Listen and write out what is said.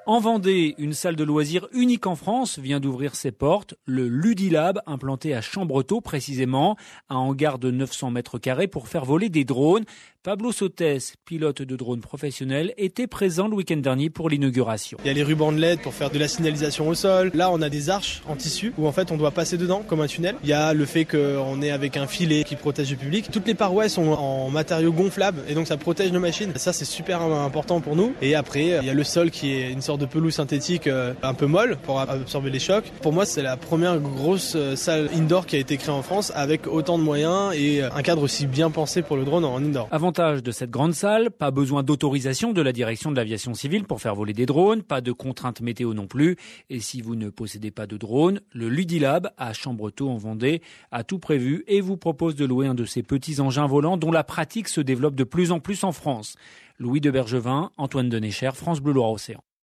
En Vendée, une salle de loisirs unique en France vient d'ouvrir ses portes, le Ludilab, implanté à Chambretot précisément, un hangar de 900 mètres carrés pour faire voler des drones. Pablo Sotes, pilote de drone professionnel, était présent le week-end dernier pour l'inauguration. Il y a les rubans de LED pour faire de la signalisation au sol. Là, on a des arches en tissu où en fait on doit passer dedans comme un tunnel. Il y a le fait qu'on est avec un filet qui protège le public. Toutes les parois sont en matériaux gonflables et donc ça protège nos machines. Ça, c'est super important pour nous. Et après, il y a le sol qui est une sorte de pelouse synthétique un peu molle pour absorber les chocs. Pour moi, c'est la première grosse salle indoor qui a été créée en France avec autant de moyens et un cadre aussi bien pensé pour le drone en indoor. Avantage de cette grande salle, pas besoin d'autorisation de la direction de l'aviation civile pour faire voler des drones, pas de contraintes météo non plus. Et si vous ne possédez pas de drone, le Ludilab à Chambretot en Vendée a tout prévu et vous propose de louer un de ces petits engins volants dont la pratique se développe de plus en plus en France. Louis de Bergevin, Antoine Denécher, France Bleu Loire Océan.